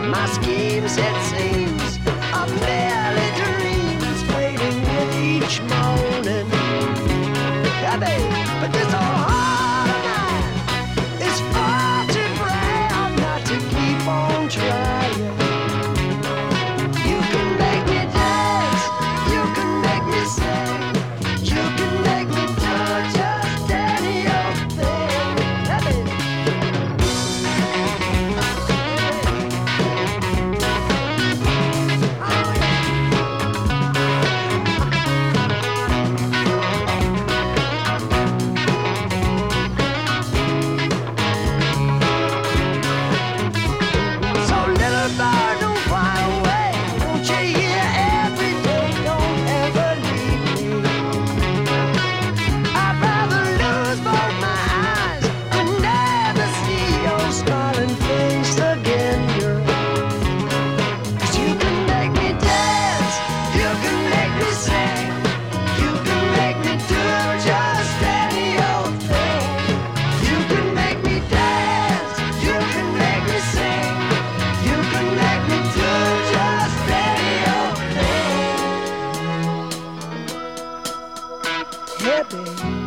My schemes, it seems, are merely dreams fading with each morning. Yeah, babe, but this old heart of mine is far too proud not to keep on trying. You can make me dance, you can make me sing, you can make me do just any old thing. Yeah, babe. So little bird, don't fly away. Won't you hear every day? Don't ever leave me. I'd rather lose both my eyes than never see your smiling face again, girl. 'Cause you can make me dance, you can make me sing, you can make me do just any old thing. You can make me dance, you can make me sing, you can make me do just any old thing. Yeah, baby.